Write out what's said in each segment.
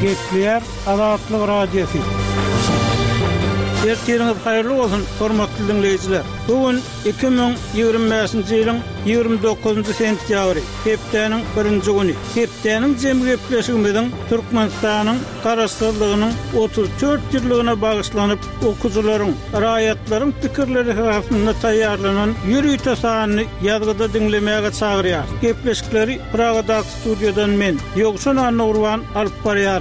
Gepler Azatlyk Radiosu. Ertiriniz hayırlı olsun, hormatly dinleyijiler. Bugün 2025-nji ýylyň 29-njy sentýabry, hepdeniň 1-nji güni. Hepdeniň jemgy gepleşigimiziň Türkmenistanyň garaşsyzlygynyň 34 ýyllygyna bagyşlanyp okuwçylaryň, raýatlaryň pikirleri hasynda taýýarlanan ýürüýt tasanyny ýazgyda dinlemäge çagyrýar. Gepleşikleri Pragadaky studiýadan men Ýogşan Anurwan alyp barýar.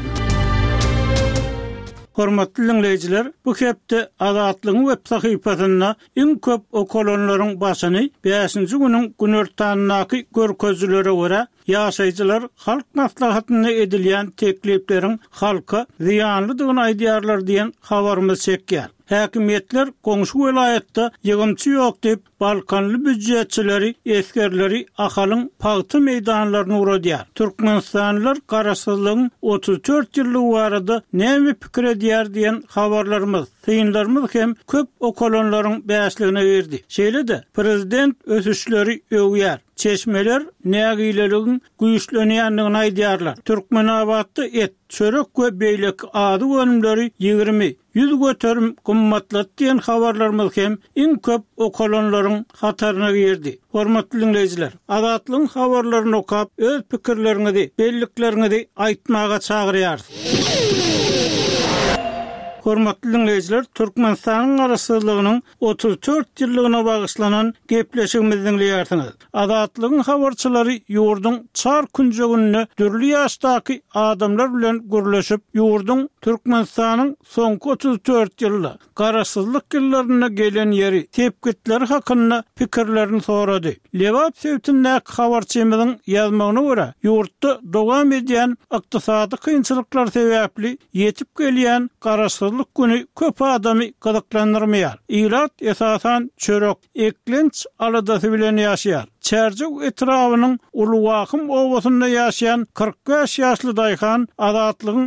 Hormatly dinleyijiler, bu hepde Azatlygyň web sahypasyna iň köp okolonlaryň başyny 5-nji güniň günertanynaky görkezlere görä ýaşaýjylar halk maslahatyna edilýän teklipleriň halka ziýanlydygyny aýdýarlar diýen habarymyz çekýär. Häkimetler goňşy welaýatda ýygymçy ýok diýip Balkanly büdjetçileri, eskerleri ahalyň paýty meýdanlaryny uradýar. Türkmenistanlylar garaşsyzlygyň 34 ýyllyk barada näme pikir edýär diýen habarlarymyz, synlarymyz hem köp okolonlaryň bäşligine berdi. Şeýle-de prezident ösüşleri öwýär. Çeşmeler nägileligiň güýçlenýändigini aýdýarlar. Türkmenabatda et, çörek we beýlek ady önümleri 20-100 göterim gymmatlat diýen habarlarymyz hem iň köp okolonlaryň hataryna girdi. Hormatly dinleyijiler, Azatlygyň habarlaryny okap öz pikirleriňizi, belliklerinizi aýtmaga çagyrýar. Hormatly dinleyijiler, Türkmenistanyň garaşsyzlygynyň 34 ýyllygyna bagyşlanan gepleşigimizi dinleýärsiňiz. Azatlygyň habarçylary ýurduň çar künjegini dürli ýaşdaky adamlar bilen gürleşip, ýurduň Türkmenistanyň soňky 34 ýylly garaşsyzlyk ýyllaryna gelen ýeri, tepkitleri hakynda pikirlerini sorady. Lewap Sewtindäki habarçymyzyň ýazmagyna görä, ýurtda dowam edýän ykdysady kynçylyklar sebäpli ýetip gelýän garaşsyzlyk güni köp adamy gyzyklandyrmaýar. Irat esasan çörek, eklenç aladasy bilen ýaşaýar. Çerjek etrawynyň Ulugakym obasynda ýaşaýan 45 ýaşly daýhan Azatlygyň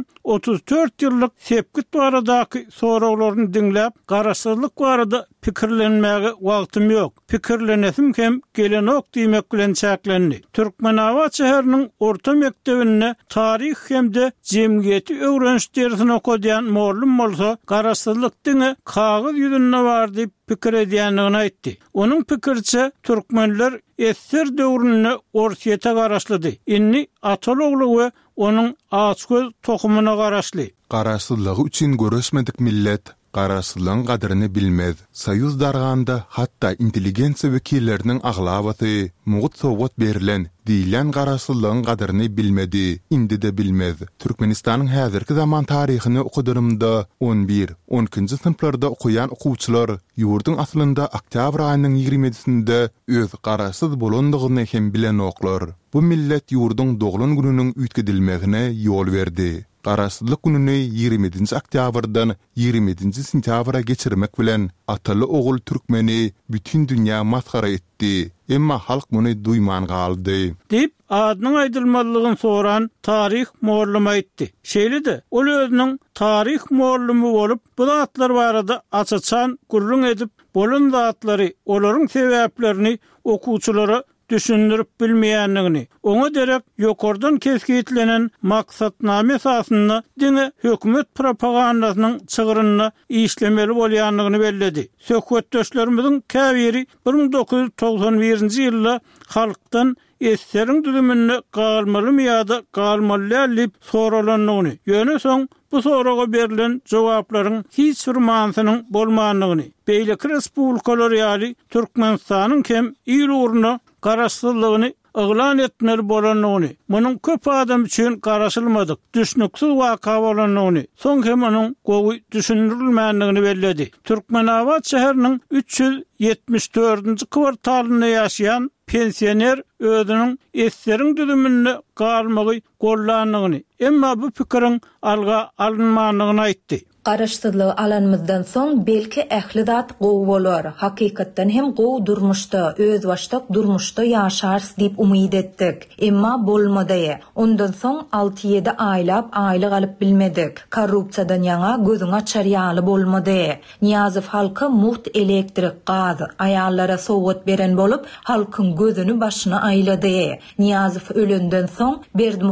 34 ýyllyk sepkit baradaky soraglaryny dinläp, garaşsyzlyk barada pikirlenmäge wagtym ýok. Pikirlenesim hem gelenok diýmek bilen çäklendi. Türkmenabat şäheriniň orta mektebinde taryh hemde jemgyýeti öwrenç dersini okudýan mollum bolsa, garaşsyzlyk diňe kagyz ýüzünde bar diýip pikir edýändigini aýtdy. Onuň pikirçe türkmenler esser döwrüne orsiýete garaşlydy. Inni atalogly we onuň açgöz tohumuna garaşly. Garaşsyzlygy üçin göreşmedik millet garaşsyzlygyň gadyryny bilmez. Soýuz darganda hatda intelligensiýa wekilleriniň aglabaty, mugut sowgat berilen diýilen garaşsyzlygyň gadyryny bilmedi, indi de bilmez. Türkmenistanyň häzirki zaman taryhyny okudurymda 11-12-nji sınıflarda okuyan okuwçylar ýurduň aslynda oktyabr aýynyň 27-sinde öz garaşsyz bolandygyny hem bilen oklar. Bu millet ýurduň doglan gününiň üýtgedilmegine ýol berdi. Garaşsyzlyk gününi 27-nji oktýabrdan 27-nji sentýabra geçirmek bilen ataly ogul türkmeni bütün dünýä maskara etdi. Emma halk muny duýman galdy. Dip adynyň aýdylmalygyny soran taryh mollum aýtdy. Şeýle-de ol özüniň taryh mollumy bolup, bu zatlar barada açaçan gurrun edip, bolan zatlary, olaryň sebäplerini okuwçylara düşündirip bilmeýändigini, oňa derek ýokardan keskitlenen maksatname esasynda diňe hökümet propagandasynyň çygyryna işlemeli bolýandygyny belledi. Söhbetdeşlerimiziň käbiri 1991-nji ýylda halkdan esseriň düzümine galmaly ýa-da galmaly diýip soralandygyny, ýöne soň bu soraga berilen jogaplaryň hiç bir manysynyň bolmandygyny, beýleki respublikalar ýaly Türkmenistanyň hem ýyluruna garaşsyzlygyny yglan etmeli bolanyny, munyň köp adam üçin garaşylmadyk, düşnüksiz waka bolanyny, soň hem onuň gowy düşündirilmändigini belledi. Türkmenabat şäheriniň 374-nji kwartalynda ýaşaýan pensioner özüniň esseriň düzüminde galmagy gollandygyny, emma bu pikiriň alga alınmandygyny aýtdy. Garaşsyzlygy alanmyzdan soň belki ähli zat gowy bolar. Hakykatdan hem gowy durmuşda, öz başda durmuşda ýaşars diýip umyd etdik. Emma bolmady. Ondan soň 6-7 aýlap aýlyk alyp bilmedik. Korrupsiýadan ýaňa gözüň açar ýaly bolmady. Niýazow halka muht elektrik, gaz, aýallara sowgat beren bolup, halkyň gözüni başyna aýlady. Niýazow ölenden soň Berdi